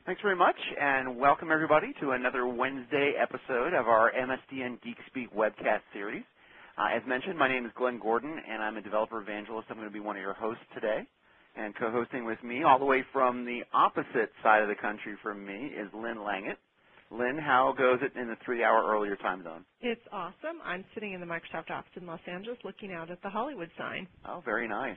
Thanks very much, and welcome everybody to another Wednesday episode of our MSDN GeekSpeak webcast series. As mentioned, my name is Glenn Gordon, and I'm a developer evangelist. I'm going to be one of your hosts today. And co-hosting with me, all the way from the opposite side of the country from me, is Lynn Langett. Lynn, how goes it in the 3-hour earlier time zone? It's awesome. I'm sitting in the Microsoft office in Los Angeles looking out at the Hollywood sign. Oh, very nice.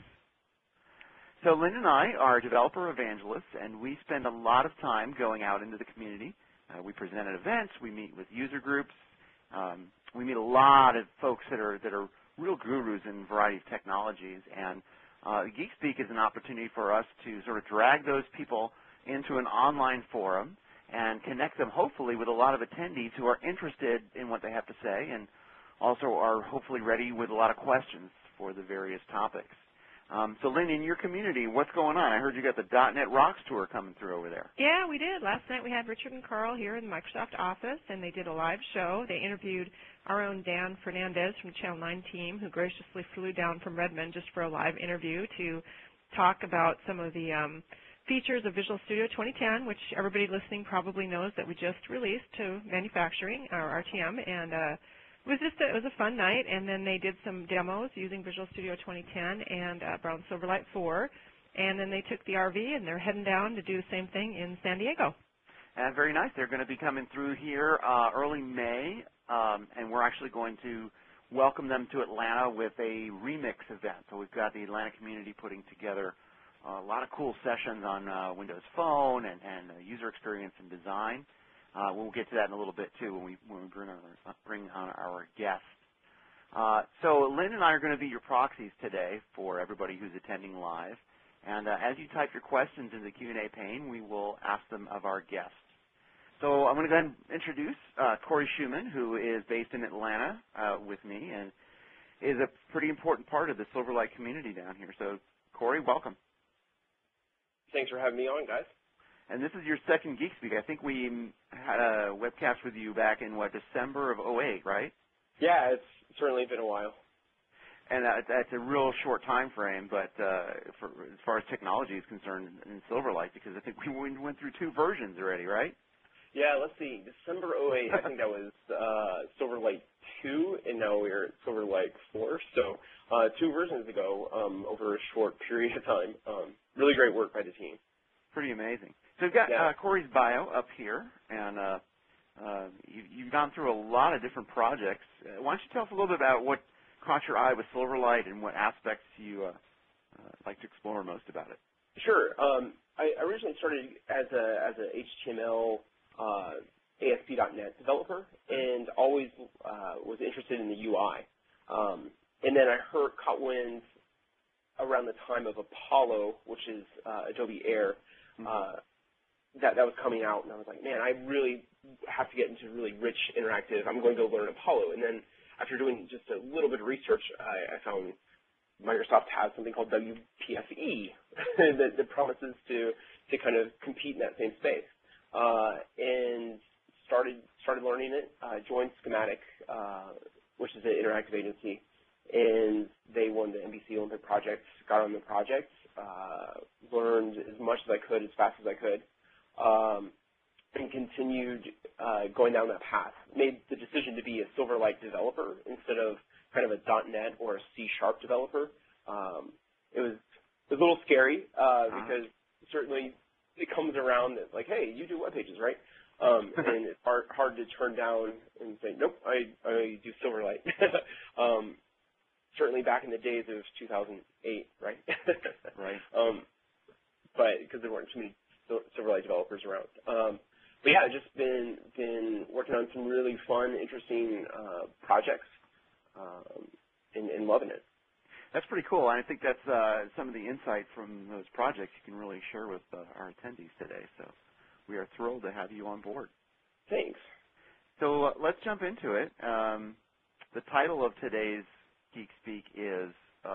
So Lynn and I are developer evangelists, and we spend a lot of time going out into the community. We present at events. We meet with user groups. We meet a lot of folks that are real gurus in a variety of technologies. And GeekSpeak is an opportunity for us to sort of drag those people into an online forum and connect them, hopefully, with a lot of attendees who are interested in what they have to say and also are hopefully ready with a lot of questions for the various topics. So, Lynn, in your community, what's going on? I heard you got the .NET Rocks tour coming through over there. Yeah, we did. Last night we had Richard and Carl here in the Microsoft office, and they did a live show. They interviewed our own Dan Fernandez from the Channel 9 team, who graciously flew down from Redmond just for a live interview to talk about some of the features of Visual Studio 2010, which everybody listening probably knows that we just released to manufacturing, our RTM, and it was a fun night, and then they did some demos using Visual Studio 2010 and Brown Silverlight 4, and then they took the RV and they're heading down to do the same thing in San Diego. Very nice. They're going to be coming through here early May, and we're actually going to welcome them to Atlanta with a remix event. So we've got the Atlanta community putting together a lot of cool sessions on Windows Phone and user experience and design. We'll get to that in a little bit, too, when we bring on our guests. So Lynn and I are going to be your proxies today for everybody who's attending live. And as you type your questions in the Q&A pane, we will ask them of our guests. So I'm going to go ahead and introduce Corey Schumann, who is based in Atlanta with me and is a pretty important part of the Silverlight community down here. So, Corey, welcome. Thanks for having me on, guys. And this is your second GeekSpeak. I think we had a webcast with you back in, December of '08, right? Yeah, it's certainly been a while. And that's a real short time frame, but as far as technology is concerned in Silverlight, because I think we went through 2 versions already, right? Yeah, let's see. December '08, I think that was Silverlight 2, and now we're at Silverlight 4. So 2 versions ago over a short period of time. Really great work by the team. Pretty amazing. So we've got Corey's bio up here, and you've gone through a lot of different projects. Why don't you tell us a little bit about what caught your eye with Silverlight and what aspects you like to explore most about it? Sure. I originally started as a HTML ASP.NET developer and always was interested in the UI. And then I caught wind around the time of Apollo, which is Adobe Air, that was coming out, and I was like, man, I really have to get into really rich interactive. I'm going to go learn Apollo. And then after doing just a little bit of research, I found Microsoft has something called WPFE that promises to kind of compete in that same space. And started learning it, joined Schematic, which is an interactive agency, and they won the NBC Olympic project, got on the project, learned as much as I could, as fast as I could, and continued going down that path. Made the decision to be a Silverlight developer instead of kind of a .NET or a C# developer. It was a little scary because certainly it comes around that, like, hey, you do web pages, right? And it's hard to turn down and say, nope, I do Silverlight. Certainly back in the days of 2008, right? Right. But because there weren't too many Silverlight developers around. But yeah, I've just been working on some really fun, interesting projects and loving it. That's pretty cool. I think that's some of the insight from those projects you can really share with our attendees today. So we are thrilled to have you on board. Thanks. So let's jump into it. The title of today's GeekSpeak is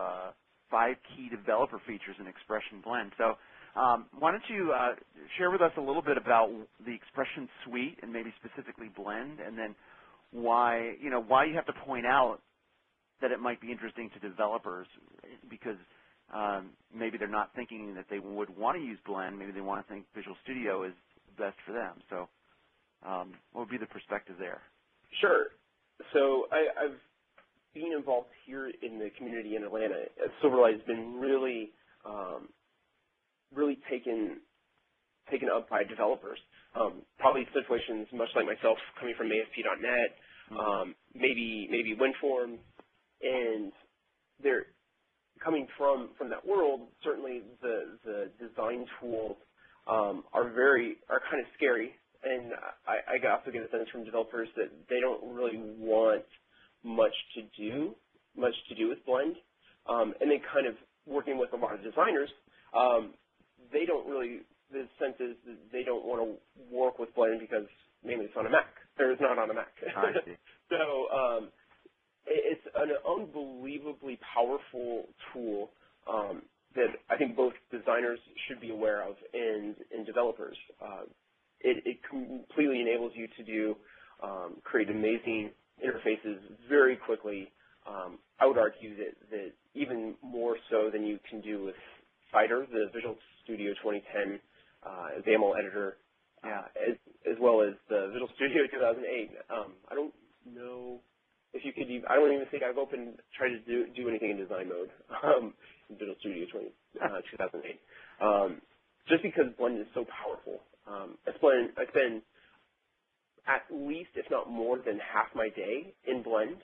5 Key Developer Features in Expression Blend. So why don't you share with us a little bit about the Expression Suite and maybe specifically Blend, and then why you have to point out that it might be interesting to developers because maybe they're not thinking that they would want to use Blend. Maybe they want to think Visual Studio is best for them. So what would be the perspective there? Sure. So I've been involved here in the community in Atlanta. Silverlight has been really, really taken up by developers. Probably situations much like myself, coming from ASP.NET, maybe WinForms, and they're coming from that world. Certainly, the design tools are kind of scary, and I also get a sense from developers that they don't really want much to do with Blend, and then kind of working with a lot of designers, they don't really. The sense is that they don't want to work with Blend because mainly it's on a Mac, or it's not on a Mac. I see. So it's an unbelievably powerful tool that I think both designers should be aware of and developers. It completely enables you to create amazing interfaces very quickly. I would argue that even more so than you can do with Cider, the Visual Studio 2010 XAML editor, as well as the Visual Studio 2008. I don't know if you could even, I don't even think I've tried to do anything in design mode in Visual Studio 2008. Just because Blend is so powerful. I spend at least, if not more than half my day in Blend,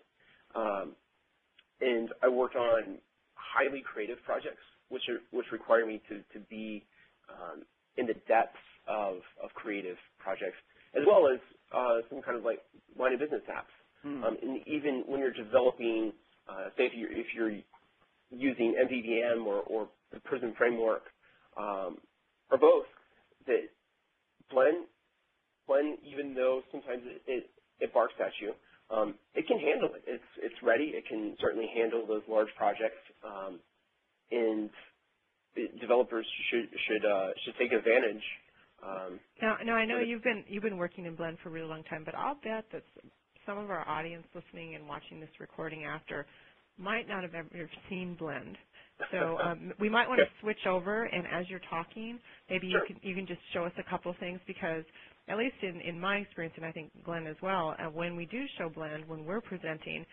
and I work on highly creative projects, which require me to be in the depths of creative projects, as well as some kind of like line of business apps. And even when you're developing, say if you're using MVVM or the Prism framework, or both, that Blend, even though sometimes it barks at you, it can handle it. It's ready. It can certainly handle those large projects, and developers should take advantage. Now I know you've been working in Blend for a really long time, but I'll bet that some of our audience listening and watching this recording after might not have ever seen Blend. So we might want to switch over, and as you're talking, maybe you can just show us a couple things, because at least in my experience, and I think Glenn as well, when we do show Blend, when we're presenting,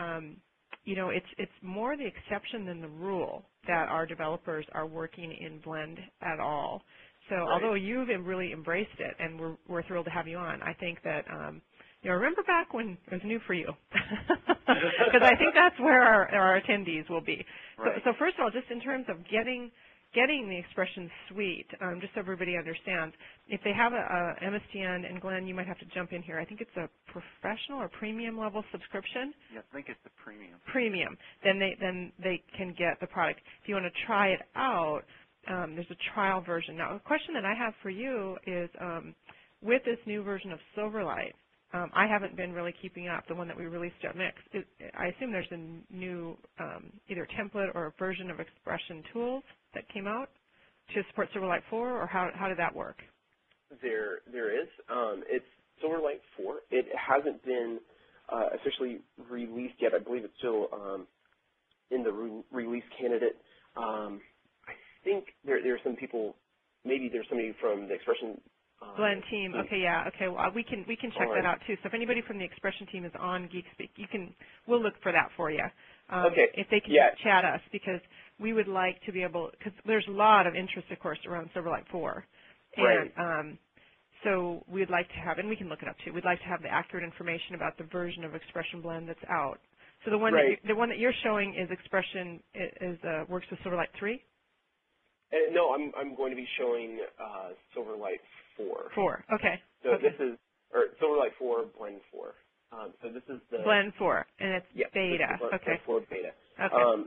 it's more the exception than the rule that our developers are working in Blend at all. So although you've really embraced it, and we're thrilled to have you on, I think that remember back when it was new for you, because I think that's where our attendees will be. Right. So first of all, just in terms of getting the Expression Suite, just so everybody understands, if they have a MSDN, and Glenn, you might have to jump in here, I think it's a professional or premium level subscription. Yeah, I think it's the premium. Premium. Then they can get the product. If you want to try it out, there's a trial version. Now, a question that I have for you is, with this new version of Silverlight, I haven't been really keeping up, the one that we released at Mix. I assume there's a new either template or a version of Expression Tools that came out to support Silverlight 4, or how did that work? There is. It's Silverlight 4. It hasn't been officially released yet. I believe it's still in the release candidate. I think there are some people, maybe there's somebody from the Expression Blend team. Okay, yeah. Okay, well, we can check that out too. So if anybody from the Expression team is on GeekSpeak, we'll look for that for you. If they can chat us, because we would like to be able, because there's a lot of interest, of course, around Silverlight 4. And so we'd like to have, and we can look it up too, we'd like to have the accurate information about the version of Expression Blend that's out. So the one that you're showing is Expression, works with Silverlight 3? No, I'm going to be showing Silverlight 4. 4, okay. So this is, or Silverlight 4, Blend 4. So this is the Blend 4, and it's beta. Blend 4 beta. Okay.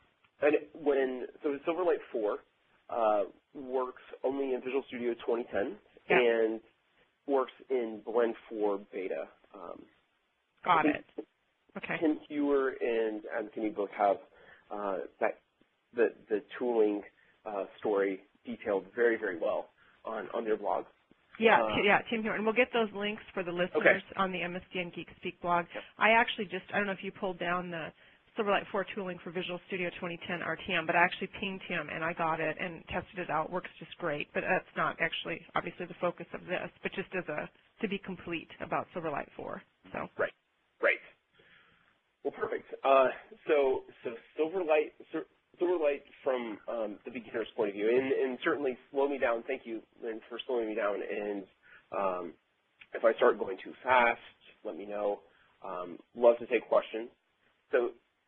And so Silverlight 4 works only in Visual Studio 2010 and works in Blend 4 beta. Got it. Okay. Tim Hewer and Anthony both have the tooling story detailed very, very well on their blog. Tim Hewer. And we'll get those links for the listeners on the MSDN GeekSpeak blog. Yep. I actually I don't know if you pulled down the Silverlight 4 tooling for Visual Studio 2010 RTM, but I actually pinged him and I got it and tested it out. Works just great, but that's not actually obviously the focus of this, but just as to be complete about Silverlight 4. So Right. Well, perfect. So Silverlight from the beginner's point of view, and certainly slow me down. Thank you, Lynn, for slowing me down. And if I start going too fast, let me know. Love to take questions. So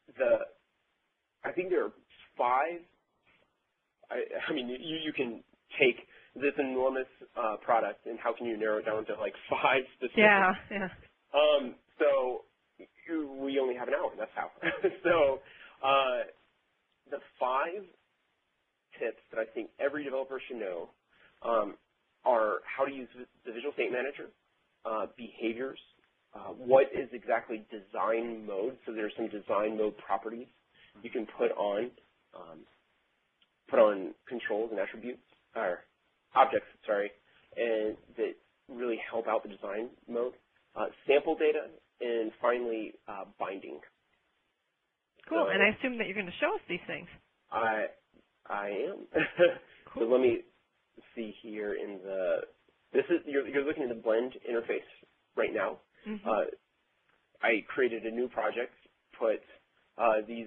I think there are 5. I mean, you can take this enormous product and how can you narrow it down to like 5 specific? Yeah. So we only have an hour. That's how. So the 5 tips that I think every developer should know are how to use the Visual State Manager, behaviors, what is exactly design mode. So there's some design mode properties you can put on controls and attributes or objects, and that really help out the design mode. Sample data, and finally binding. Cool. So, and I assume that you're going to show us these things. I am. Cool. So let me see here in you're looking at the Blend interface right now. Mm-hmm. I created a new project, put these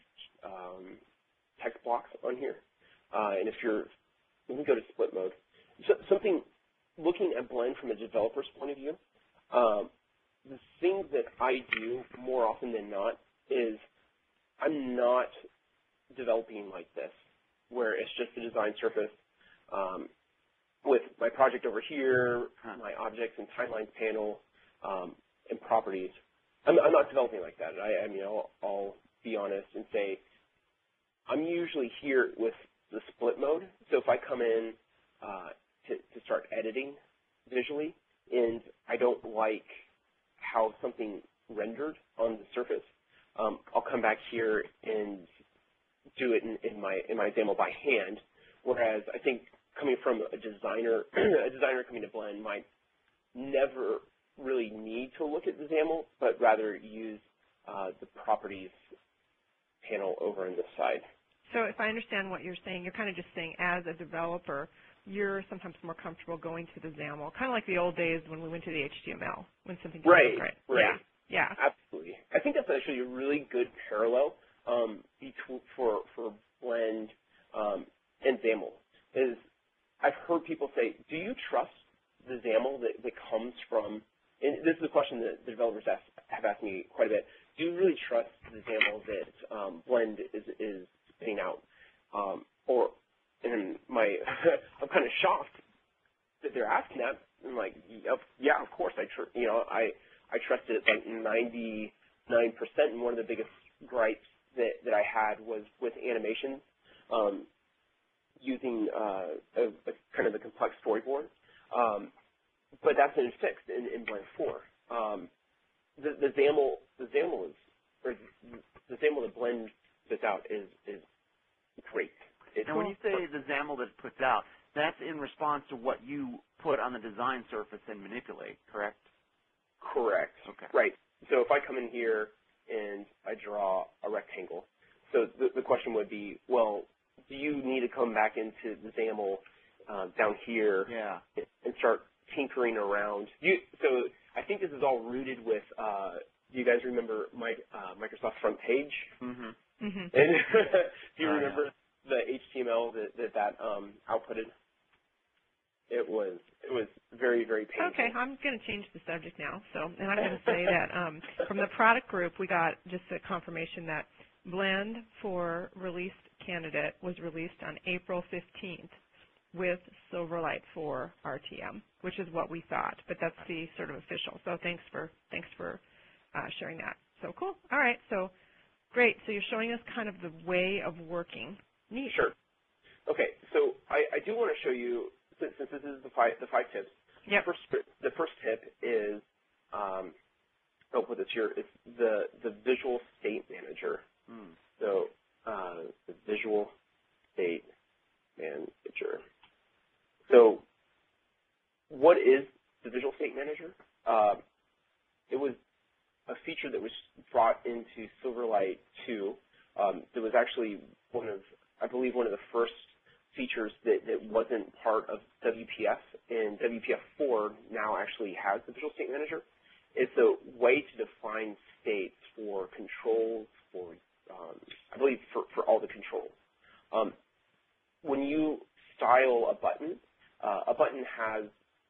text blocks on here, and let me go to split mode. So, something looking at Blend from a developer's point of view, the thing that I do more often than not is I'm not developing like this, where it's just a design surface with my project over here, my objects and timelines panel, and properties. I'm not developing like that. I mean, I'll be honest and say I'm usually here with the split mode. So if I come in to start editing visually and I don't like how something rendered on the surface, I'll come back here and do it in my example by hand. Whereas I think coming from a designer coming to Blend might never really need to look at the XAML, but rather use the properties panel over on this side. So if I understand what you're saying, you're kind of just saying as a developer, you're sometimes more comfortable going to the XAML, kind of like the old days when we went to the HTML, when something didn't look right. Right. Yeah. Absolutely. I think that's actually a really good parallel for Blend and XAML. Is I've heard people say, do you trust the XAML that comes from, and this is a question that the developers have asked me quite a bit, do you really trust the XAML that Blend is spitting out? And I'm kind of shocked that they're asking that. I'm like, yeah, of course I trust it like 99%. And one of the biggest gripes that I had was with animations, using a kind of a complex storyboard. But that's been fixed in Blend 4. The XAML that Blend puts out is great. And when you say the XAML that it puts out, that's in response to what you put on the design surface and manipulate, correct? Correct. Okay. Right. So if I come in here and I draw a rectangle, so the question would be, well, do you need to come back into the XAML down here and start tinkering around? So I think this is all rooted with, do you guys remember Microsoft Front Page? Mm-hmm. Mm-hmm. And do you remember the HTML that outputted? It was very, very painful. Okay, I'm going to change the subject now. And I'm going to say that from the product group, we got just a confirmation that Blend for released candidate was released on April 15th with Silverlight 4 RTM, which is what we thought, but that's the sort of official. So thanks for sharing that. So cool. All right. So great. So you're showing us kind of the way of working. Neat. Sure. Okay. So I do want to show you, since this is the five tips. Yep. The first tip is, I'll put this here. It's the Visual State Manager. So the Visual State Manager. So what is the Visual State Manager? It was a feature that was brought into Silverlight 2 that was actually I believe one of the first features that wasn't part of WPF, and WPF 4 now actually has the Visual State Manager. It's a way to define states for controls, I believe for all the controls. When you style a button has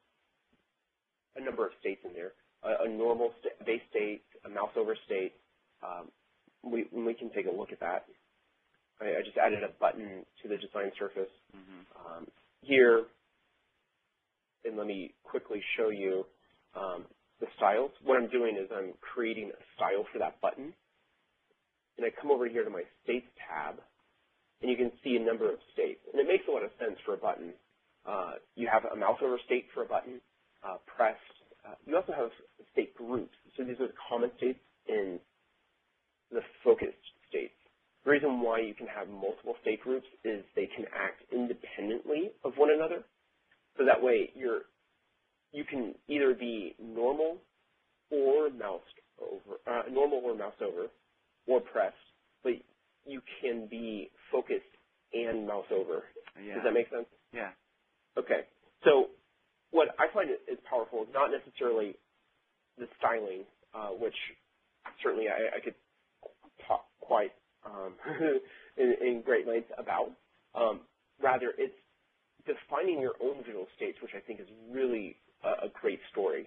a number of states in there, a normal base state, a mouse over state. We can take a look at that. I just added a button to the design surface here, and let me quickly show you the styles. What I'm doing is I'm creating a style for that button, and I come over here to my States tab, and you can see a number of states, and it makes a lot of sense for a button. You have a mouse over state for a button, pressed. You also have state groups, so these are the common states and the focused states. The reason why you can have multiple state groups is they can act independently of one another. So that way you can either be normal or mouse over, or pressed, but you can be focused and mouse over. Yeah. Does that make sense? Yeah. Okay. So what I find is powerful is not necessarily the styling, which certainly I could talk quite in great length about. Rather, it's defining your own visual states, which I think is really a great story.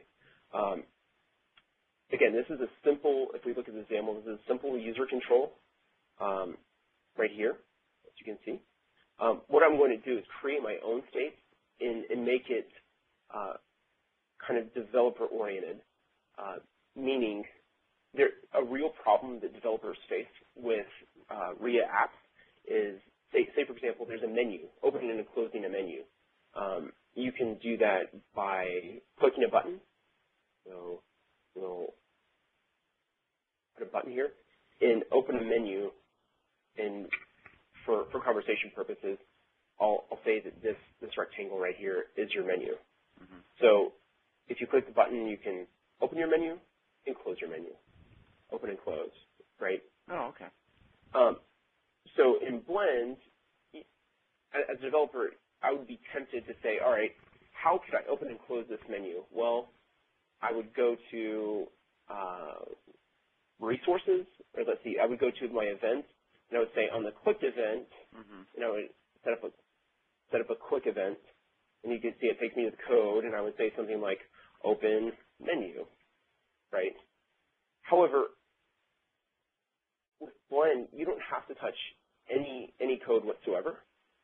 Again, this is a simple, if we look at the example, this is a simple user control right here, as you can see. What I'm going to do is create my own states and make it kind of developer-oriented, meaning a real problem that developers face with RIA apps is, say for example, there's a menu, opening and closing a menu. You can do that by clicking a button. So we'll put a button here and open a menu, and for conversation purposes, I'll say that this rectangle right here is your menu. So if you click the button, you can open your menu and close your menu. Open and close, right? Oh, okay. So in Blend, as a developer, I would be tempted to say, all right, how could I open and close this menu? Well, I would go to resources, or let's see, I would go to my events, and I would say on the clicked event, and I would set up a quick event, and you can see it takes me to the code, and I would say something like open menu, right? However, with Blend, you don't have to touch any code whatsoever.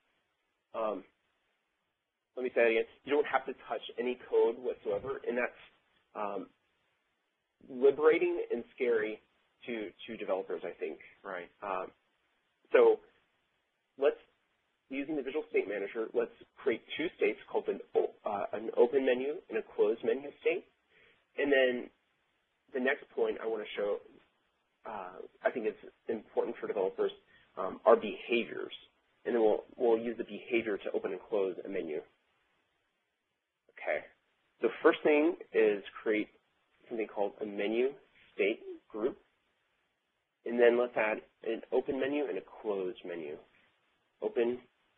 Let me say that again. You don't have to touch any code whatsoever, and that's liberating and scary to developers, I think. Right. So using the Visual State Manager, let's create two states called an open menu and a closed menu state. And then the next point I want to show, I think it's important for developers, are behaviors. And then we'll use the behavior to open and close a menu. Okay. The first thing is create something called a menu state group. And then let's add an open menu and a closed menu. Open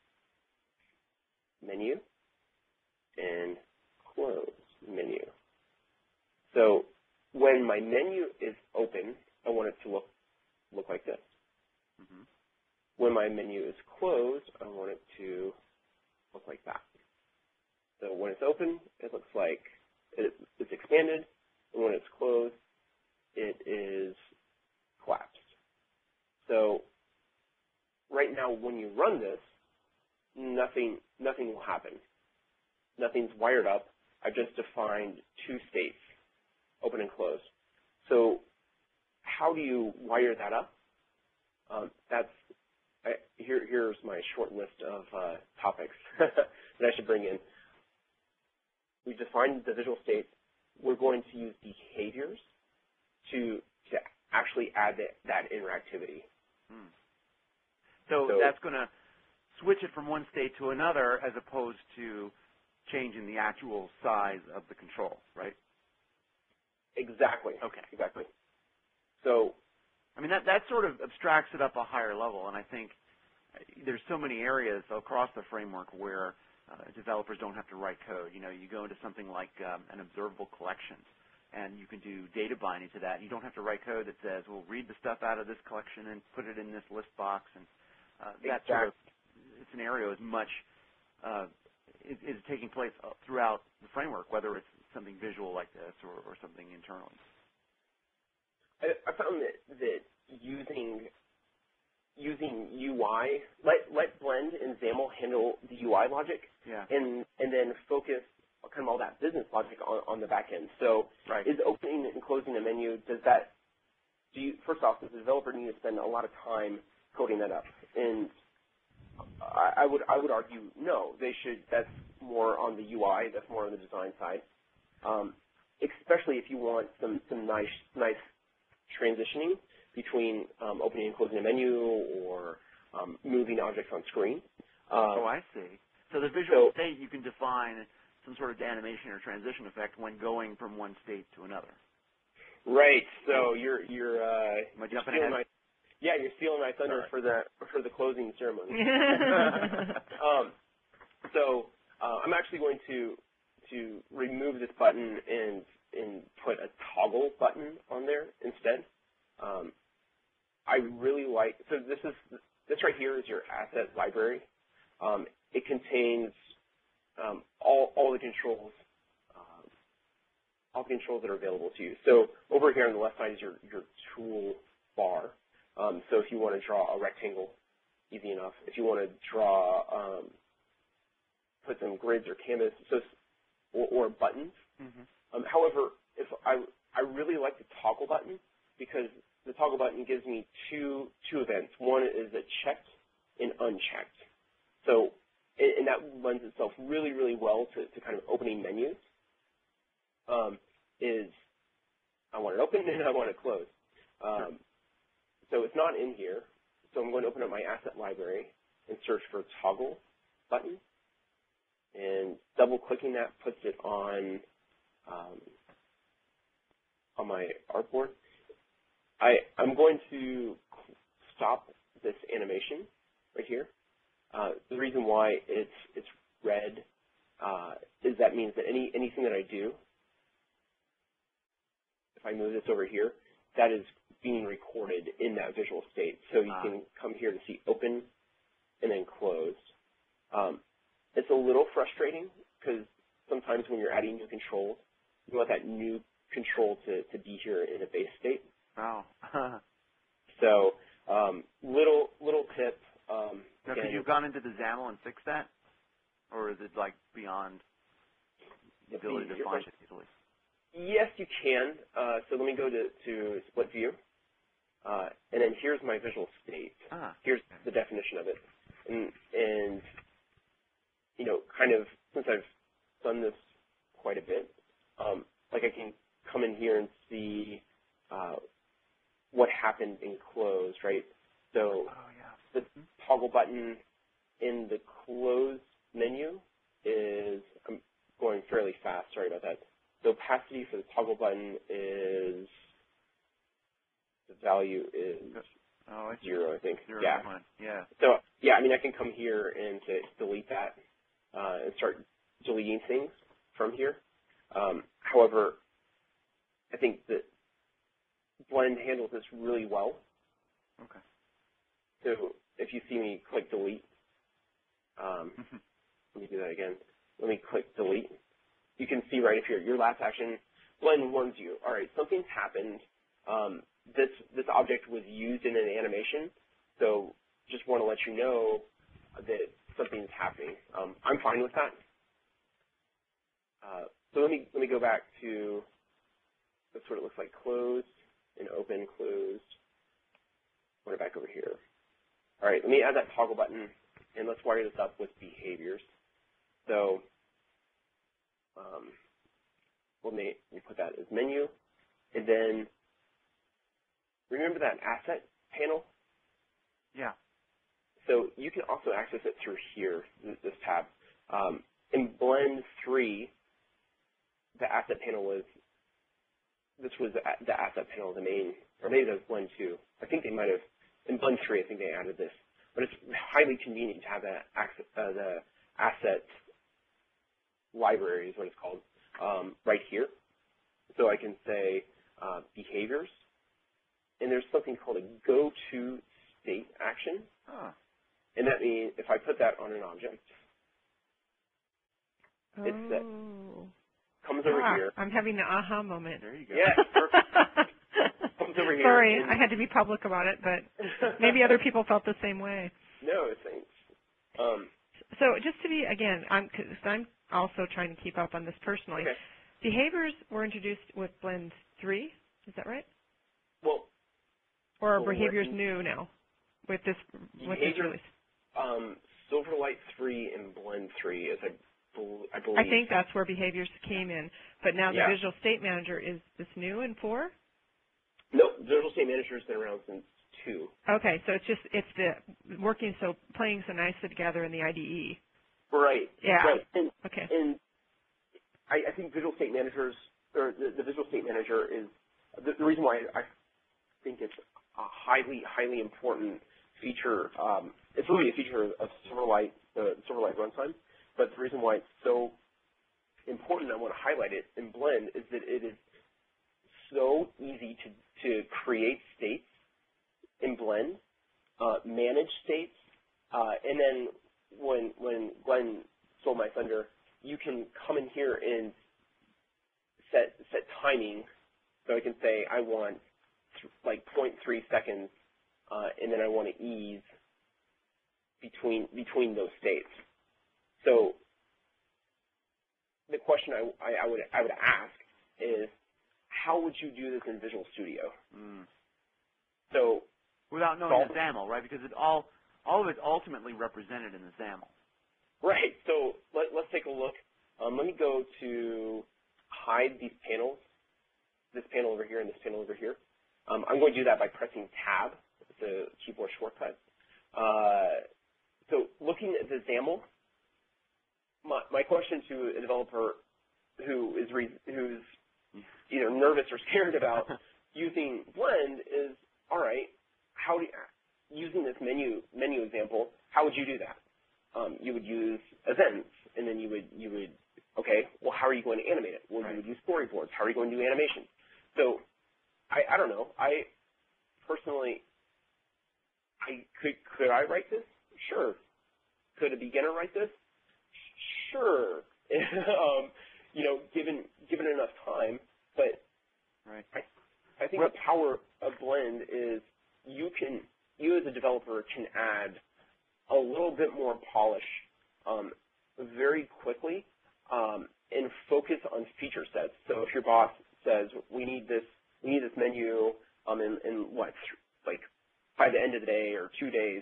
menu and close menu. So when my menu is open, I want it to look like this. When my menu is closed, I want it to look like that. So when it's open, it looks like it's expanded, and when it's closed, it is collapsed. So right now, when you run this, nothing will happen. Nothing's wired up. I've just defined two states, open and closed. So how do you wire that up? Here's my short list of topics that I should bring in. We defined the visual state. We're going to use behaviors to actually add that interactivity. So that's going to switch it from one state to another as opposed to changing the actual size of the control, right? Exactly. Okay. Exactly. So, I mean, that sort of abstracts it up a higher level, and I think there's so many areas across the framework where developers don't have to write code. You know, you go into something like an observable collections, and you can do data binding to that. You don't have to write code that says, well, read the stuff out of this collection and put it in this list box, and that sort of scenario is much is taking place throughout the framework, whether it's something visual like this or something internally. I found that using UI, let Blend and XAML handle the UI logic, yeah, and then focus kind of all that business logic on the back end. So, right. Is opening and closing a menu, first off, does the developer need to spend a lot of time coding that up? And I would argue no, they should. That's more on the UI. That's more on the design side. Especially if you want some nice transitioning between opening and closing a menu or moving objects on screen. Oh, I see. So the visual state, you can define some sort of animation or transition effect when going from one state to another. Right. So you're jumping ahead? You're stealing my thunder for the closing ceremony. So I'm actually going to remove this button and put a toggle button on there instead. I really like, so this right here is your asset library. It contains all the controls that are available to you. So over here on the left side is your tool bar. So if you want to draw a rectangle, easy enough. If you want to draw, put some grids or canvas, or buttons. Mm-hmm. However, if I really like the toggle button because the toggle button gives me two events. One is a checked and unchecked. So, and that lends itself really, really well to kind of opening menus. Is I want it open and I want it closed. So it's not in here. So I'm going to open up my asset library and search for toggle button. And double-clicking that puts it on my artboard. I'm going to stop this animation right here. The reason why it's red is that means that anything that I do, if I move this over here, that is being recorded in that visual state. So you can come here to see open and then closed. It's a little frustrating because sometimes when you're adding new controls, you want that new control to be here in a base state. Wow. So little tip. Now, could you have gone into the XAML and fixed that? Or is it like beyond the ability to find it easily? Yes, you can. So let me go to split view. And then here's my visual state. Here's the definition of it. And you know, kind of, since I've done this quite a bit, like I can come in here and see what happened in closed, right? So the toggle button in the closed menu is, I'm going fairly fast, sorry about that. The opacity for the toggle button is, the value is 0, I think. 0, yeah. Yeah. So, yeah, I mean, I can come here and say delete that and start deleting things from here. However, I think that Blend handles this really well. Okay. So if you see me click delete, let me do that again. Let me click delete. You can see right up here, your last action, Blend warns you, all right, something's happened. This object was used in an animation, so just want to let you know that something's happening. I'm fine with that. So let me go back to, that's what it looks like, closed and open, closed. Put it back over here. All right, let me add that toggle button, and let's wire this up with behaviors. So let me put that as menu, and then remember that asset panel? Yeah. So you can also access it through here, this tab. In Blend 3, the asset panel was this was the asset panel, the main, or maybe that was Blend 2. I think they might have, in Blend 3, I think they added this. But it's highly convenient to have the asset library is what it's called, right here. So I can say behaviors, and there's something called a go-to state action. Huh. And that means if I put that on an object, it's set. Comes over here. I'm having the aha moment. There you go. Yeah, perfect. Comes over here. Sorry, I had to be public about it, but maybe other people felt the same way. No, thanks. So just to be, again, I'm also trying to keep up on this personally. Okay. Behaviors were introduced with Blend 3, is that right? Well, or are behaviors new now with this release? Silverlight 3 and Blend 3, as I believe. I think that's where behaviors came in. But now the Yeah. Visual State Manager, is this new in 4? No, Visual State Manager has been around since 2. Okay, so it's the playing so nicely together in the IDE. Right. Yeah. Right. And, okay. And I think Visual State Managers, or the Visual State Manager is the reason why I think it's a highly important feature. It's really a feature of Silverlight, the Silverlight runtime. But the reason why it's so important, I want to highlight it in Blend, is that it is so easy to create states in Blend, manage states, and then when Glenn stole my thunder, you can come in here and set timing. So I can say I want like 0.3 seconds, and then I want to ease between those states. So the question I would ask is, how would you do this in Visual Studio? So without knowing the XAML, right? Because all of it's ultimately represented in the XAML. Right. So let's take a look. Let me go to hide these panels, this panel over here and this panel over here. I'm going to do that by pressing Tab. It's a keyboard shortcut. So looking at the XAML, my question to a developer who's either nervous or scared about using Blend is, all right, using this menu example, how would you do that? You would use events, and then you would okay, well, how are you going to animate it? Well, right. You would use storyboards. How are you going to do animation? So I don't know. I personally, could I write this? Sure. Could a beginner write this? Sure. Given enough time, but right. I think the power of Blend is you as a developer can add a little bit more polish very quickly and focus on feature sets. So if your boss says we need this menu in like by the end of the day or 2 days,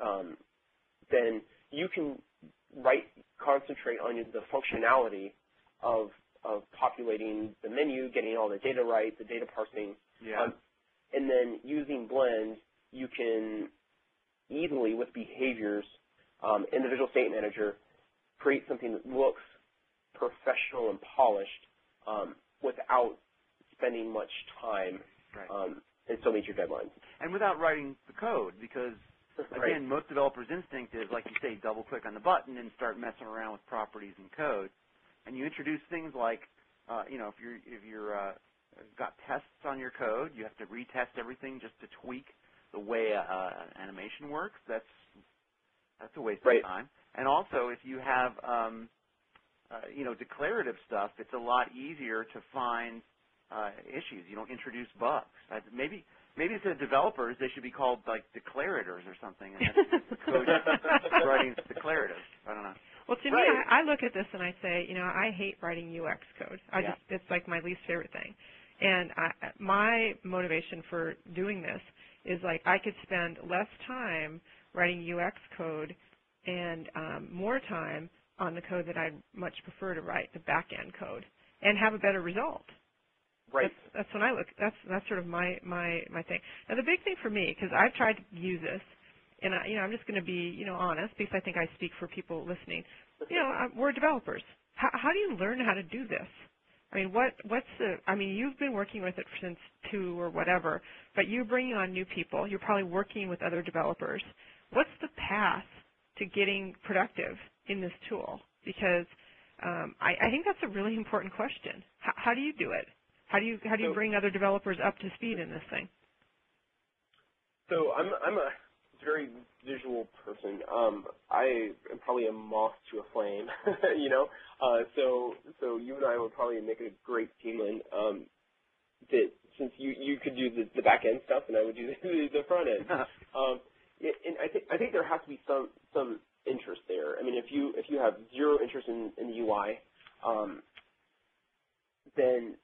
then you can concentrate on the functionality of populating the menu, getting all the data right, the data parsing, and then using Blend, you can easily, with behaviors in the Visual State Manager, create something that looks professional and polished without spending much time and still meet your deadlines. And without writing the code, because again, most developers' instinct is, like you say, double-click on the button and start messing around with properties and code. And you introduce things like, if you're got tests on your code, you have to retest everything just to tweak the way animation works. That's a waste of time. And also, if you have declarative stuff, it's a lot easier to find issues. You don't introduce bugs. Maybe instead of developers, they should be called like declarators or something. And that's code writing declarative. I don't know. Well, to me, I look at this and I say, I hate writing UX code. It's like my least favorite thing. And my motivation for doing this is like I could spend less time writing UX code and more time on the code that I'd much prefer to write, the back-end code, and have a better result. Right. That's when I look. That's sort of my thing. Now, the big thing for me, because I've tried to use this, and I'm just going to be honest, because I think I speak for people listening. We're developers. How do you learn how to do this? I mean, what's the? I mean, you've been working with it since 2 or whatever, but you're bringing on new people. You're probably working with other developers. What's the path to getting productive in this tool? Because I think that's a really important question. How do you do it? How do you bring other developers up to speed in this thing? So I'm a very visual person. I am probably a moth to a flame, you know. So you and I would probably make a great team. And that since you could do the back end stuff, and I would do the front end. And I think there has to be some interest there. I mean, if you have zero interest in the UI, then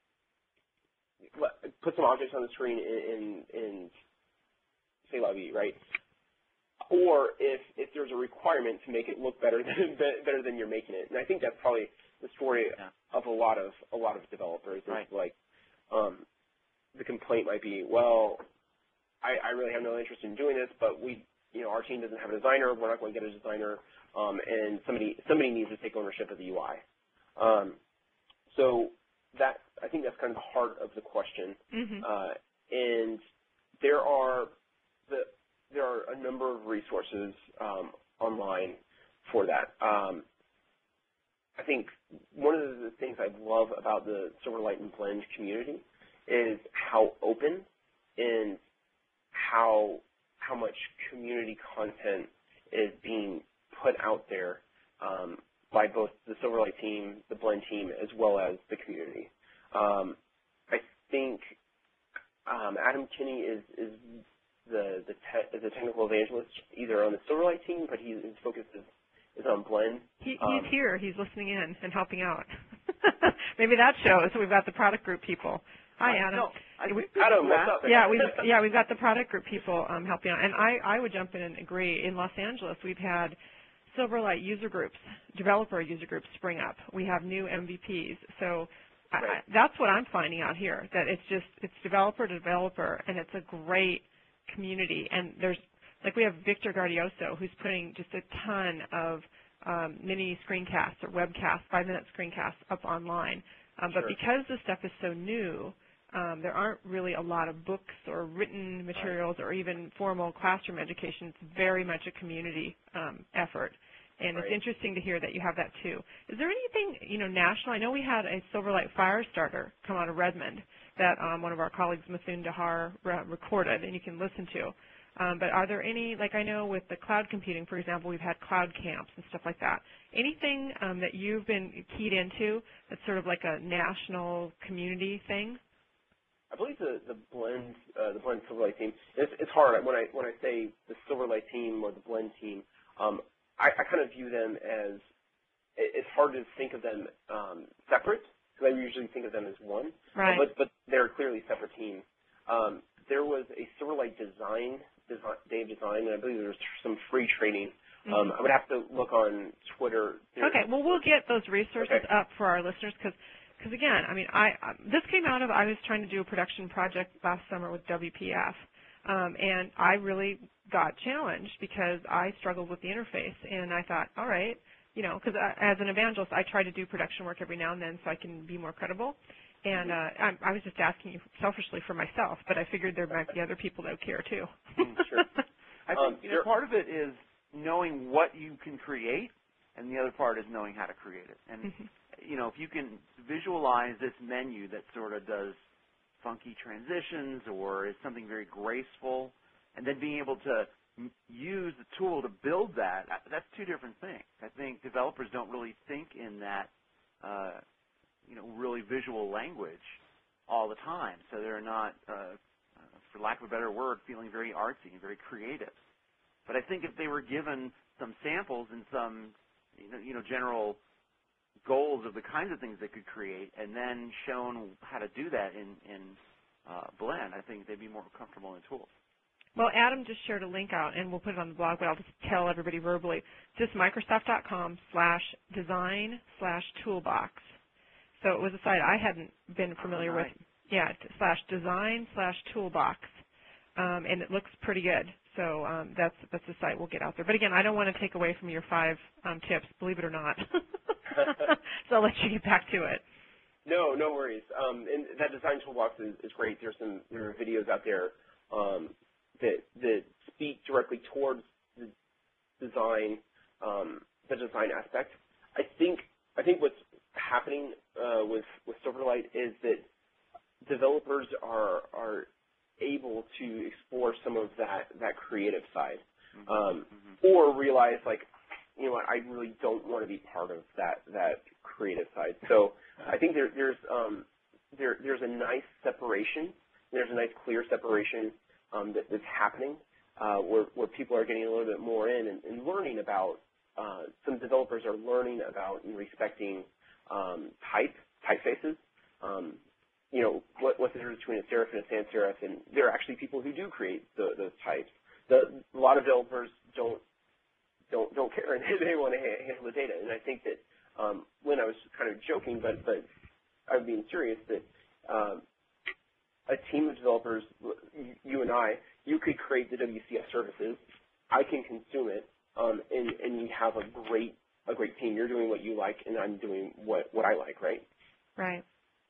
put some objects on the screen in say la vie, right? Or if there's a requirement to make it look better than you're making it, and I think that's probably the story of a lot of developers. Right. It's like the complaint might be, well, I really have no interest in doing this, but our team doesn't have a designer. We're not going to get a designer, and somebody needs to take ownership of the UI. So I think that's kind of the heart of the question. Mm-hmm. And there are a number of resources online for that. I think one of the things I love about the Silverlight and Blend community is how open and how much community content is being put out there by both the Silverlight team, the Blend team, as well as the community. I think Adam Kinney is the technical evangelist, either on the Silverlight team, but his focus is on Blend. He's here. He's listening in and helping out. Maybe that shows. We've got the product group people. Hi, Adam. Adam, what's up? We've got the product group people helping out. And I would jump in and agree. In Los Angeles, we've had Silverlight user groups, developer user groups spring up. We have new MVPs. So right. That's what I'm finding out here, that it's developer to developer, and it's a great community. And we have Victor Gardioso, who's putting just a ton of mini screencasts or webcasts, 5-minute screencasts up online. But because this stuff is so new, there aren't really a lot of books or written materials or even formal classroom education. It's very much a community effort. And it's interesting to hear that you have that too. Is there anything, national? I know we had a Silverlight Firestarter come out of Redmond that one of our colleagues, Mithun Dahar, recorded, and you can listen to. But are there any, like I know with the cloud computing, for example, we've had cloud camps and stuff like that. Anything that you've been keyed into that's sort of like a national community thing? I believe the Blend Silverlight team. It's hard when I say the Silverlight team or the Blend team. I kind of view them as, it's hard to think of them separate, because I usually think of them as one. Right. But they're clearly separate teams. There was a Silverlight Day of Design, and I believe there was some free training. I would have to look on Twitter. Okay, well, we'll get those resources up for our listeners, because again, I mean, this came out of, I was trying to do a production project last summer with WPF, and I really got challenged because I struggled with the interface, and I thought, all right, because as an evangelist, I try to do production work every now and then so I can be more credible. And I was just asking you selfishly for myself, but I figured there might be other people that would care too. Sure. I think part of it is knowing what you can create, and the other part is knowing how to create it. And if you can visualize this menu that sort of does funky transitions or is something very graceful, and then being able to use the tool to build that's two different things. I think developers don't really think in that really visual language all the time. So they're not, for lack of a better word, feeling very artsy and very creative. But I think if they were given some samples and some, general goals of the kinds of things they could create, and then shown how to do that in Blend, I think they'd be more comfortable in the tools. Well, Adam just shared a link out, and we'll put it on the blog, but I'll just tell everybody verbally. Just Microsoft.com/design/toolbox. So it was a site I hadn't been familiar with. Yeah, /design/toolbox, and it looks pretty good. So that's the site we'll get out there. But again, I don't want to take away from your 5 tips, believe it or not. So I'll let you get back to it. No worries. And that design toolbox is great. There are videos out there that speak directly towards the design aspect. I think what's happening with Silverlight is that developers are able to explore some of that creative side, or realize, like, you know what, I really don't want to be part of that creative side. So I think there's a nice separation. There's a nice clear separation that's happening where people are getting a little bit more in and learning about. Some developers are learning about and respecting typefaces. You know, what's the difference between a serif and a sans serif, and there are actually people who do create those types. A lot of developers don't care, and they want to handle the data. And I think that when I was kind of joking, but I'm being serious, that a team of developers, you and I, you could create the WCF services. I can consume it, and you have a great team. You're doing what you like, and I'm doing what I like, right? Right.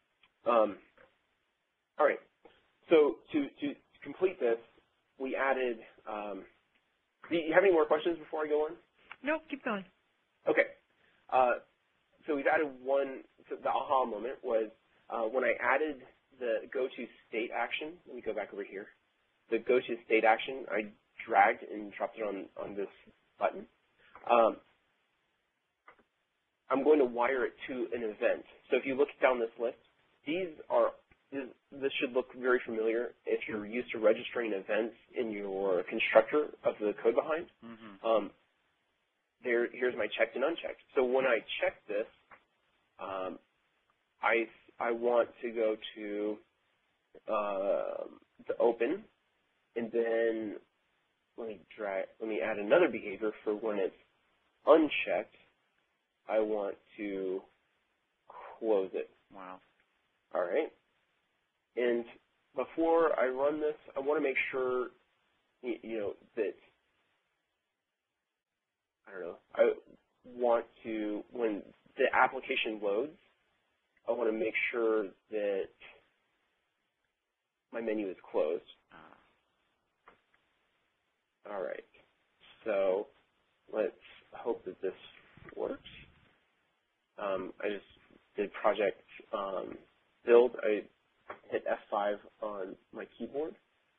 All right. So to complete this, we added. Do you have any more questions before I go on? Nope. Keep going. Okay. So we've added one. So the aha moment was when I added the go to state action. Let me go back over here. The go to state action, I dragged and dropped it on this button. I'm going to wire it to an event. So if you look down this list, this should look very familiar if you're used to registering events in your constructor of the code behind. Here's my checked and unchecked. So when I check this, I want to go to the open, and then let me add another behavior for when it's unchecked. I want to close it. Wow. All right. And before I run this, I want to make sure, that, I don't know, I want to, when the application loads, I want to make sure that my menu is closed. All right. So let's hope that this works. I just did project build. I hit F5 on my keyboard.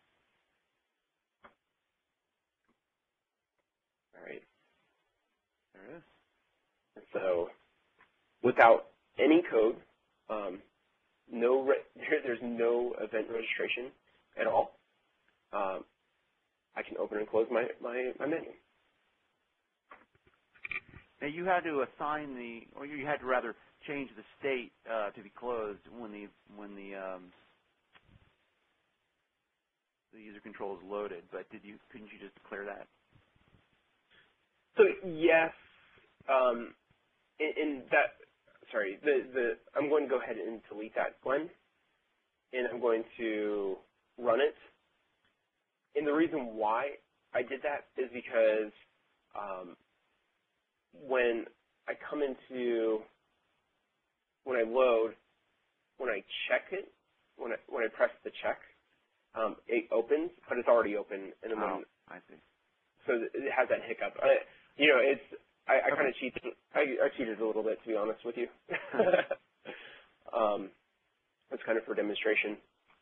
All right. There it is. And so without any code, there's no event registration at all. I can open and close my menu. Now you had to assign or you had to rather change the state to be closed when the user control is loaded. But couldn't you just declare that? So yes, in that. Sorry, I'm going to go ahead and delete that, Glenn, and I'm going to run it. And the reason why I did that is because when I load, when I check it, when I press the check, it opens, but it's already open, and then I see. So it has that hiccup. I kind of cheated. I cheated a little bit, to be honest with you. It's kind of for demonstration.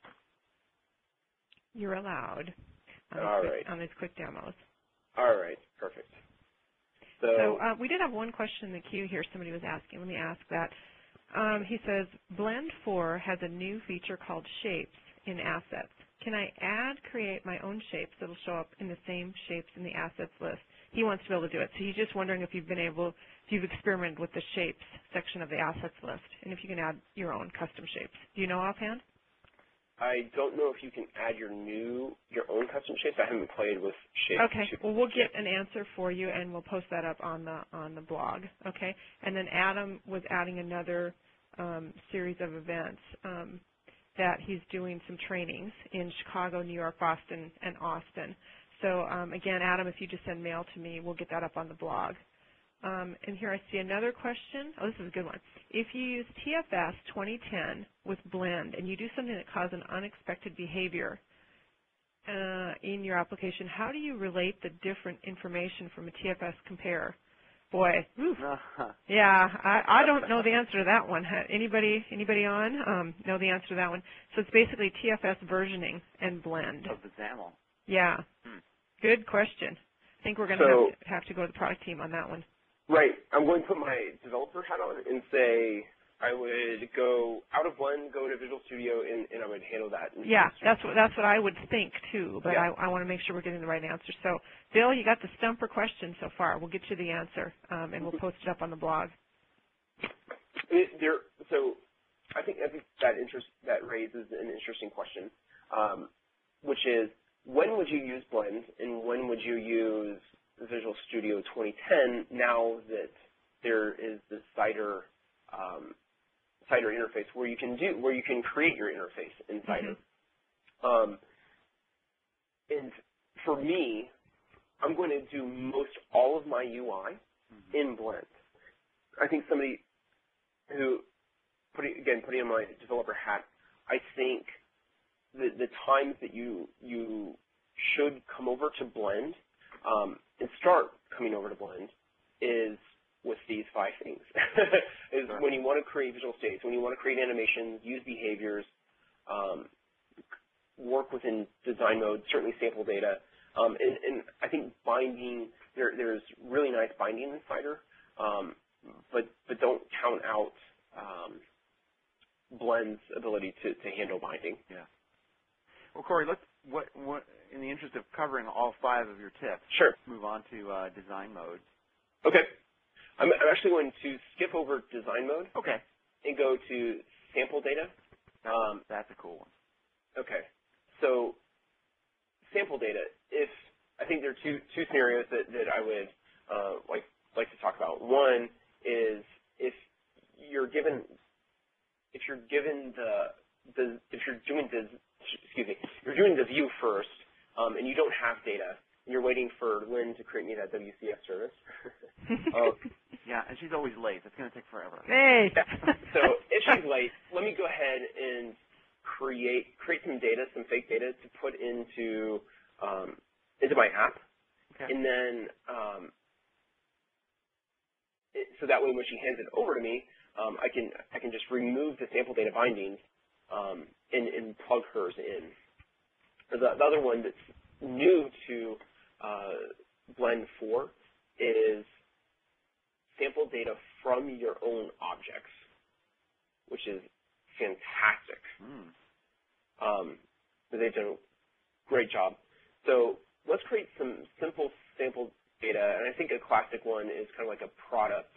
You're allowed on these quick demos. All right, perfect. So we did have one question in the queue here. Somebody was asking. Let me ask that. He says, Blend 4 has a new feature called Shapes in Assets. Can I create my own shapes that will show up in the same shapes in the assets list? He wants to be able to do it. So he's just wondering if you've experimented with the shapes section of the assets list, and if you can add your own custom shapes. Do you know offhand? I don't know if you can add your own custom shapes. I haven't played with shapes. Okay. Well, we'll get an answer for you, and we'll post that up on the blog. Okay. And then Adam was adding another series of events that he's doing some trainings in Chicago, New York, Boston, and Austin. So again, Adam, if you just send mail to me, we'll get that up on the blog. And here I see another question. Oh, this is a good one. If you use TFS 2010 with Blend and you do something that causes an unexpected behavior in your application, how do you relate the different information from a TFS compare? Boy, yeah, I don't know the answer to that one. Anybody on know the answer to that one? So it's basically TFS versioning and Blend. Of the XAML. Yeah, good question. I think we're going to have to go to the product team on that one. Right. I'm going to put my developer hat on and say I would go out of Blend, go to Visual Studio, and I would handle that. Yeah, that's what I would think too, but yeah. I want to make sure we're getting the right answer. So, Bill, you got the stumper question so far. We'll get you the answer, and we'll post it up on the blog. So I think that raises an interesting question, which is when would you use Blend and when would you use Visual Studio 2010 now that there is the Cider interface where you can create your interface in Cider. And for me, I'm going to do most all of my UI in Blend. I think somebody who putting on my developer hat, I think the times that you should come over to Blend and start coming over to Blend is with these 5 things. Is when you want to create visual states, when you want to create animations, use behaviors, work within design mode, certainly sample data, and I think binding, there's really nice binding in Cider, but don't count out Blend's ability to handle binding. Yeah. Well, Corey, let's in the interest of covering all 5 of your tips, sure, move on to design mode. Okay. I'm actually going to skip over design mode. Okay. And go to sample data. That's a cool one. Okay. So sample data. I think there are two scenarios that I would like to talk about. One is if you're doing the view first, and you don't have data, and you're waiting for Lynn to create me that WCF service. Yeah, and she's always late. It's going to take forever. Hey. So if she's late, let me go ahead and create some data, some fake data to put into my app, okay. and then so that way when she hands it over to me, I can just remove the sample data bindings and plug hers in. The other one that's new to Blend 4 is sample data from your own objects, which is fantastic. They've done a great job. So let's create some simple sample data, and I think a classic one is kind of like a product,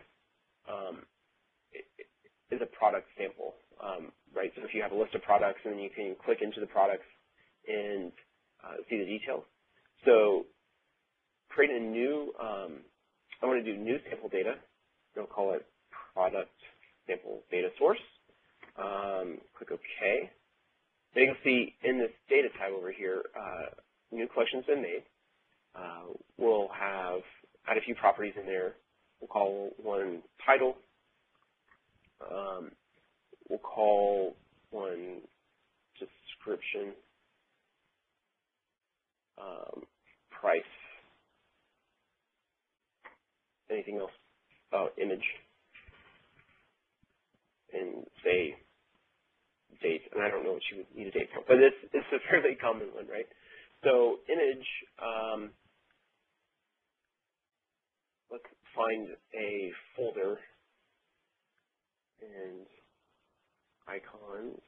is a product sample, right? So if you have a list of products, and then you can click into the products and see the details. So create a new, I want to do new sample data. I'll call it product sample data source. Click OK. Then you'll see in this data tab over here, new collection's been made. We'll add a few properties in there. We'll call one title. We'll call one description, price, anything else, image, and say date. And I don't know what you would need a date for, but it's a fairly common one, right? So image, let's find a folder and icons.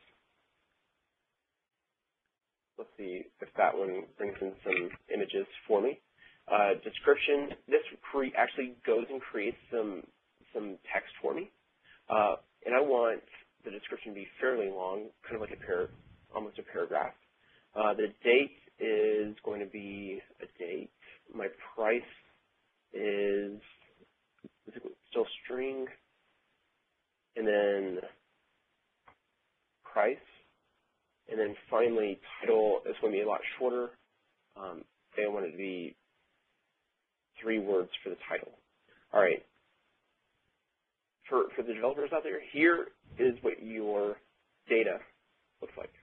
Let's see if that one brings in some images for me. Description, this actually goes and creates some text for me. And I want the description to be fairly long, kind of like almost a paragraph. The date is going to be a date. My price is still string, and then price, and then finally title is going to be a lot shorter. Say I want it to be 3 words for the title. All right, for the developers out there, here is what your data looks like.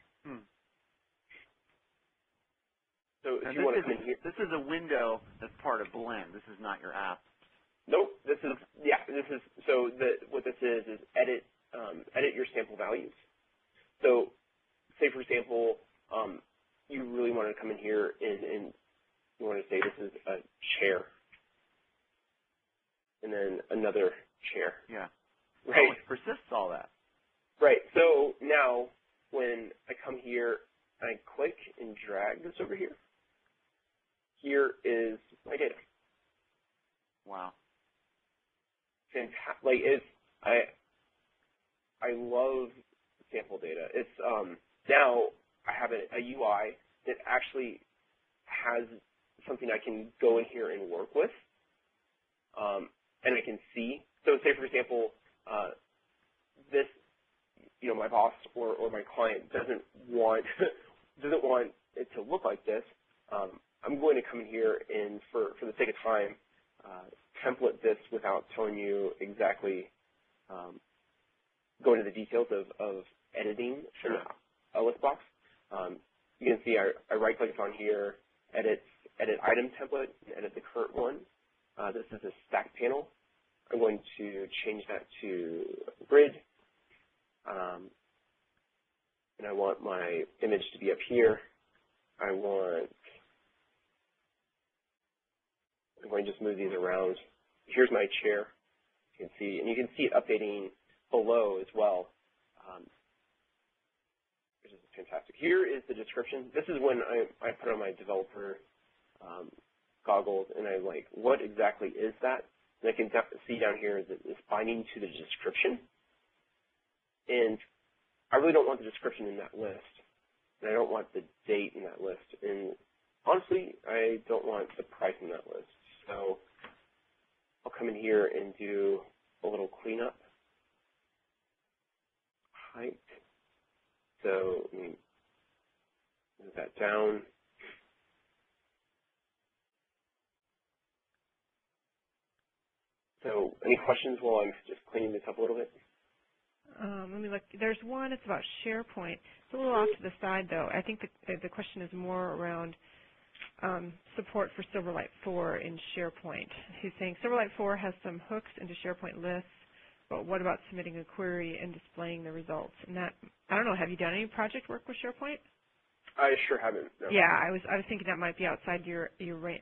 So if you want to come in here, this is a window that's part of Blend. This is not your app. Nope. This is so what this is edit your sample values. So say for example, you really want to come in here and you want to say this is a chair, and then another chair. Yeah. Right. Oh, it persists all that. Right. So now when I come here, I click and drag this over here. Here is my data. Wow. Fantastic. Like I love sample data. It's now I have a UI that actually has something I can go in here and work with, and I can see. So say for example, this, my boss or my client doesn't want it to look like this. I'm going to come in here and for the sake of time, template this without telling you exactly, go into the details of editing a list box. You can see I right-click on here, edit item template, and edit the current one. This is a stack panel. I'm going to change that to grid, and I want my image to be up here. I'm going to just move these around. Here's my chair. You can see, and you can see it updating below as well. Which is fantastic. Here is the description. This is when I put on my developer goggles, and I'm like, what exactly is that? And I can see down here that it's binding to the description. And I really don't want the description in that list. And I don't want the date in that list. And honestly, I don't want the price in that list. So I'll come in here and do a little cleanup. Height. So let me move that down. So any questions while I'm just cleaning this up a little bit? Let me look. There's one. It's about SharePoint. It's a little off to the side, though. I think the question is more around support for Silverlight 4 in SharePoint. He's saying Silverlight 4 has some hooks into SharePoint lists, but what about submitting a query and displaying the results? And that, I don't know. Have you done any project work with SharePoint? I sure haven't. No. Yeah, I was thinking that might be outside your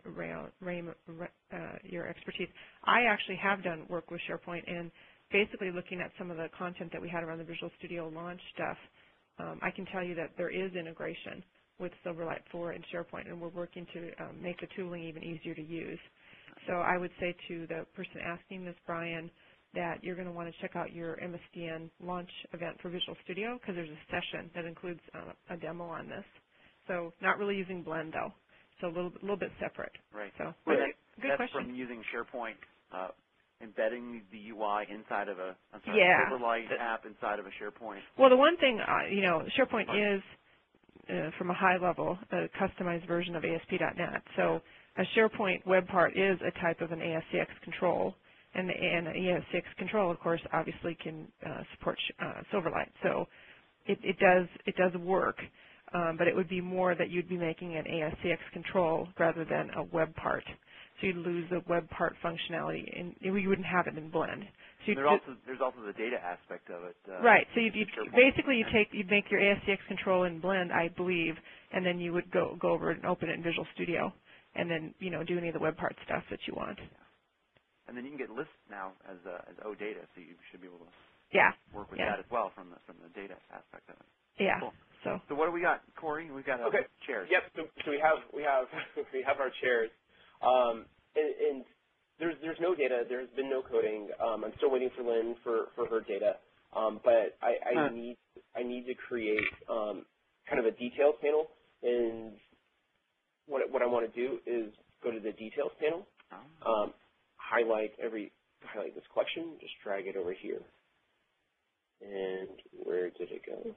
expertise. I actually have done work with SharePoint, and basically looking at some of the content that we had around the Visual Studio launch stuff, I can tell you that there is integration with Silverlight 4 and SharePoint, and we're working to make the tooling even easier to use. So I would say to the person asking this, Brian, that you're going to want to check out your MSDN launch event for Visual Studio, because there's a session that includes a demo on this. So not really using Blend, though. So a little bit separate. Right. So Well, good that's question. from using SharePoint, embedding the UI inside of a Silverlight app inside of a SharePoint. Well, the one thing, SharePoint is, from a high level, a customized version of ASP.NET. So a SharePoint web part is a type of an ASCX control, and an ASCX control, of course, obviously can support Silverlight. So it does work, but it would be more that you'd be making an ASCX control rather than a web part. So you'd lose the web part functionality, and you wouldn't have it in Blend. So there's also the data aspect of it. Right. So you'd make your ASCX control in Blend, I believe, and then you would go over and open it in Visual Studio, and then do any of the web part stuff that you want. And then you can get lists now as OData, so you should be able to work with that as well from the data aspect of it. Yeah. Cool. So what do we got, Corey? We've got chairs. Yep. So we have we have our chairs, and there's no data. There's been no coding. I'm still waiting for Lynn for her data, but I need to create kind of a details panel, and what I want to do is go to the details panel, highlight this collection, just drag it over here, and where did it go?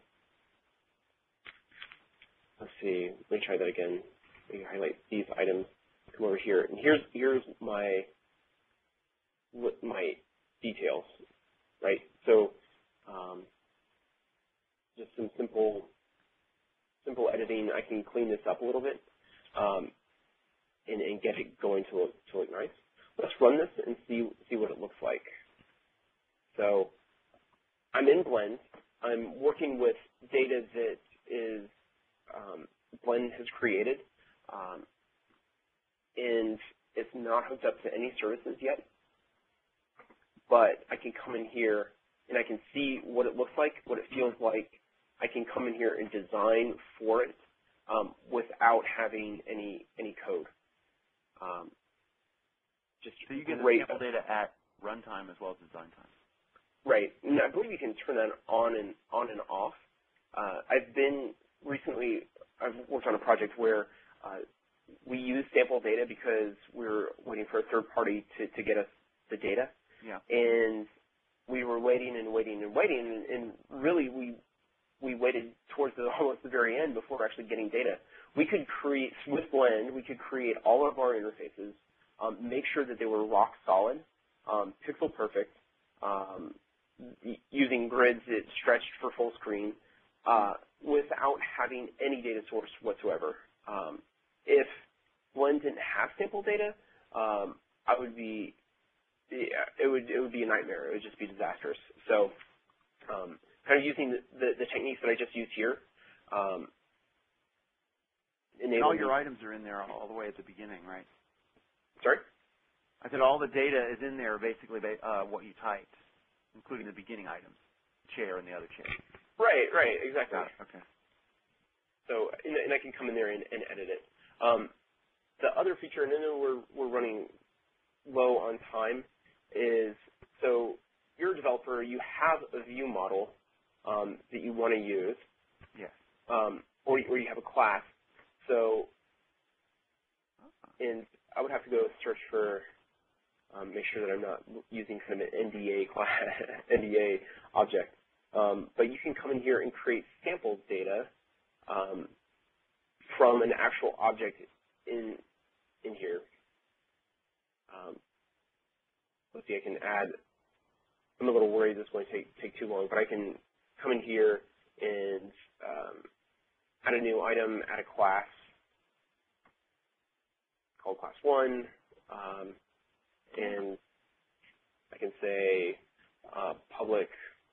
Let's see. Let me try that again. Let me highlight these items. Come over here, and here's my details. right? So just some simple editing. I can clean this up a little bit and get it going to look nice. Let's run this and see what it looks like. So I'm in Blend. I'm working with data that is Blend has created, and it's not hooked up to any services yet. But I can come in here and I can see what it looks like, what it feels like. I can come in here and design for it without having any code. Just so you get the great sample data at runtime as well as design time. Right, and I believe you can turn that on and off. I've worked on a project where we use sample data because we're waiting for a third party to get us the data. Yeah. And we were waiting and waiting and waiting, and really we waited towards almost the very end before actually getting data. We could create, with Blend, we could create all of our interfaces, make sure that they were rock solid, pixel perfect, using grids that stretched for full screen, without having any data source whatsoever. If Blend didn't have sample data, it would be a nightmare. It would just be disastrous. So kind of using the techniques that I just used here. And all your items are in there all the way at the beginning, right? Sorry? I said all the data is in there, basically what you typed, including the beginning items, chair and the other chair. Right, exactly. Okay. So, and I can come in there and edit it. The other feature, and then we're running low on time, is so you're a developer, you have a view model that you want to use, yes, or you have a class. So, and I would have to go search for, make sure that I'm not using kind of an NDA class, NDA object. But you can come in here and create sample data from an actual object in here. Let's see, I can add. I'm a little worried this is going to take too long, but I can come in here and add a new item, add a class called class 1, and I can say public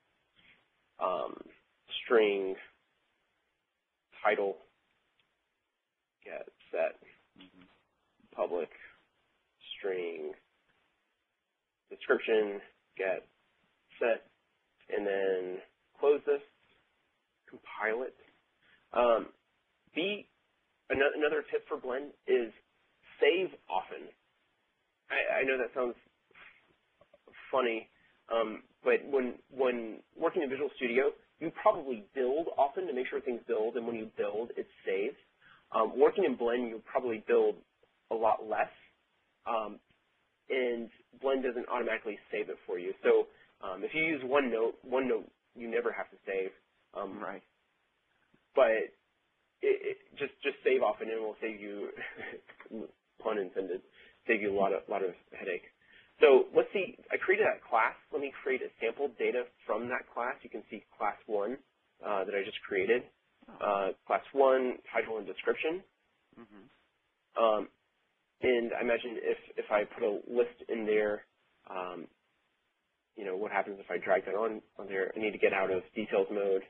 string title get set, public string description get set, and then close this, compile it. Another tip for Blend is save often. I know that sounds funny, but when working in Visual Studio, you probably build often to make sure things build, and when you build, it saves. Working in Blend, you'll probably build a lot less, and Blend doesn't automatically save it for you. So if you use OneNote you never have to save. Right. But just save often, and it will save you, pun intended, save you a lot of headache. So let's see. I created that class. Let me create a sample data from that class. You can see class 1 that I just created. Class 1 title and description. And I imagine if I put a list in there, what happens if I drag that on there? I need to get out of details mode.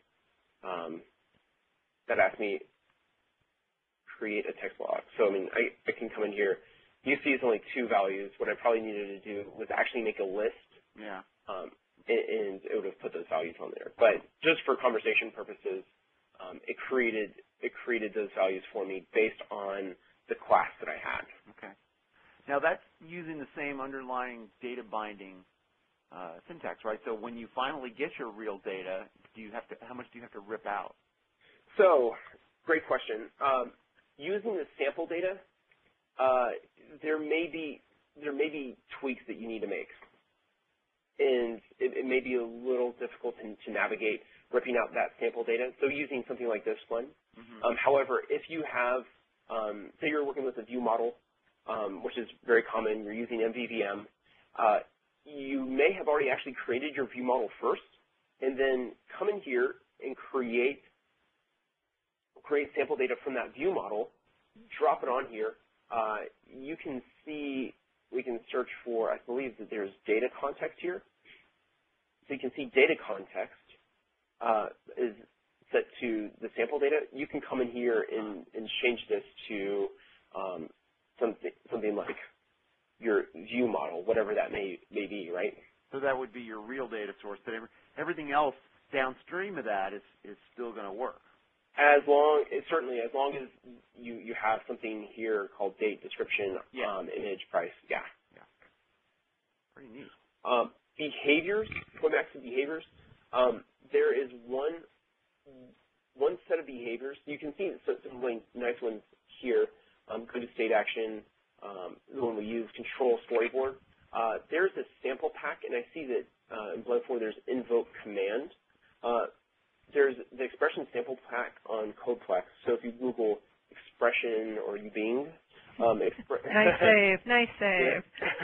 That asks me create a text log. So I mean, I can come in here. You see it's only 2 values. What I probably needed to do was actually make a list. Yeah. And it would have put those values on there. But just for conversation purposes, it created those values for me based on the class that I had. Okay. Now that's using the same underlying data binding syntax, right? So when you finally get your real data, how much do you have to rip out? So, great question. Using the sample data, there may be tweaks that you need to make, and it may be a little difficult to navigate ripping out that sample data. So using something like this one. However, if you have, say you're working with a view model, which is very common, you're using MVVM, you may have already actually created your view model first, and then come in here and create sample data from that view model, drop it on here. You can see, we can search for, I believe that there's data context here. So you can see data context is set to the sample data. You can come in here and change this to something like your view model, whatever that may be, right? So that would be your real data source, but everything else downstream of that is still going to work. Certainly, as long as you have something here called date, description, image, price, yeah. Pretty neat. Behaviors, going back to behaviors, there is one set of behaviors. You can see some really nice ones here. Go to state action, the one we use, control storyboard. There's a sample pack, and I see that in Blend 4 there's invoke command. There's the expression sample pack on CodePlex. So if you Google expression or Bing, nice save.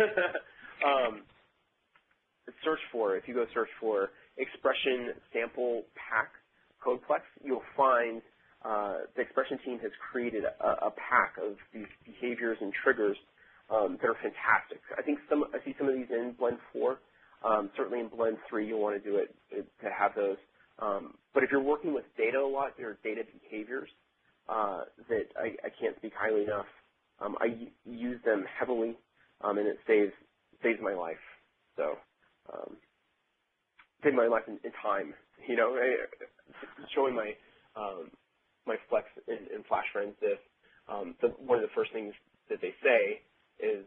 If you go search for expression sample pack CodePlex, you'll find the expression team has created a pack of these behaviors and triggers that are fantastic. I see some of these in Blend 4. Certainly in Blend 3, you'll want to do it to have those. But if you're working with data a lot, there are data behaviors that I can't speak highly enough. I use them heavily, and it saves my life. So, saved my life in time. You know, showing my Flex in Flash Friends this. One of the first things that they say is,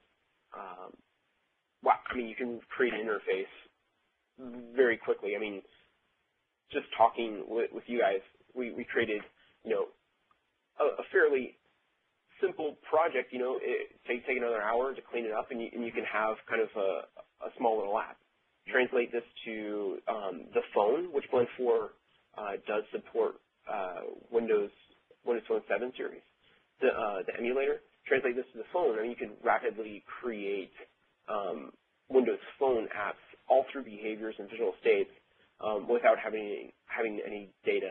wow, I mean, you can create an interface very quickly. I mean, just talking with you guys, we created, you know, a fairly simple project. You know, take another hour to clean it up, and you can have kind of a small little app. Translate this to the phone, which Blend 4 does support Windows Phone 7 series, the emulator. Translate this to the phone, and you can rapidly create Windows Phone apps all through behaviors and visual states without having any data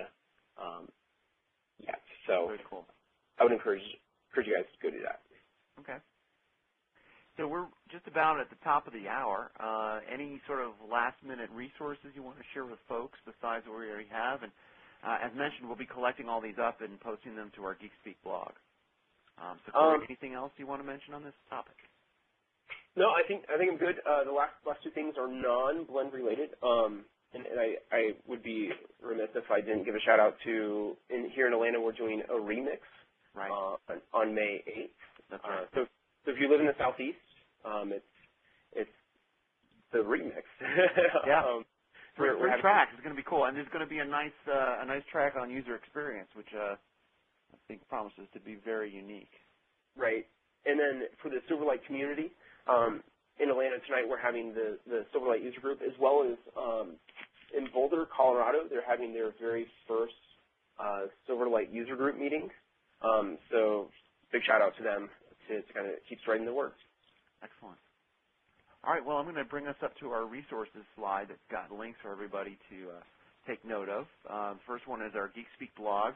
yet. So very cool. I would encourage you guys to go do that. Okay. So we're just about at the top of the hour. Any sort of last-minute resources you want to share with folks besides what we already have? And as mentioned, we'll be collecting all these up and posting them to our GeekSpeak blog. So, Corey, anything else you want to mention on this topic? No, I think I'm good. The last two things are non-Blend related, and I would be remiss if I didn't give a shout out to here in Atlanta. We're doing a remix on May 8th. That's right. So if you live in the Southeast, it's the remix. Yeah. Three tracks. It's going to be cool, and there's going to be a nice track on user experience, which I think promises to be very unique. Right. And then for the Silverlight community, in Atlanta tonight we're having the Silverlight user group, as well as in Boulder, Colorado, they're having their very first Silverlight user group meeting. So big shout out to them to kind of keep spreading the word. Excellent. All right, well, I'm going to bring us up to our resources slide that's got links for everybody to take note of. The first one is our GeekSpeak blog,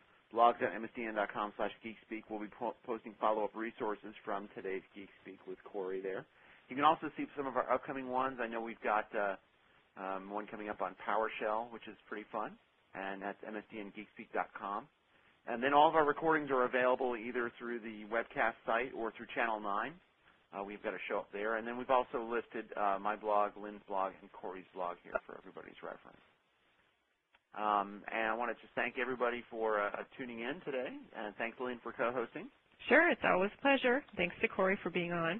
blogs.msdn.com/geekspeak. We'll be posting follow-up resources from today's GeekSpeak with Corey there. You can also see some of our upcoming ones. I know we've got one coming up on PowerShell, which is pretty fun, and that's msdngeekspeak.com. And then all of our recordings are available either through the webcast site or through Channel 9. We've got a show up there. And then we've also listed my blog, Lynn's blog, and Corey's blog here for everybody's reference. And I want to just thank everybody for tuning in today. And thanks, Lynn, for co-hosting. Sure, it's always a pleasure. Thanks to Corey for being on.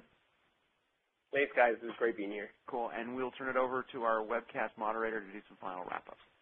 Thanks, guys. It was great being here. Cool. And we'll turn it over to our webcast moderator to do some final wrap-up.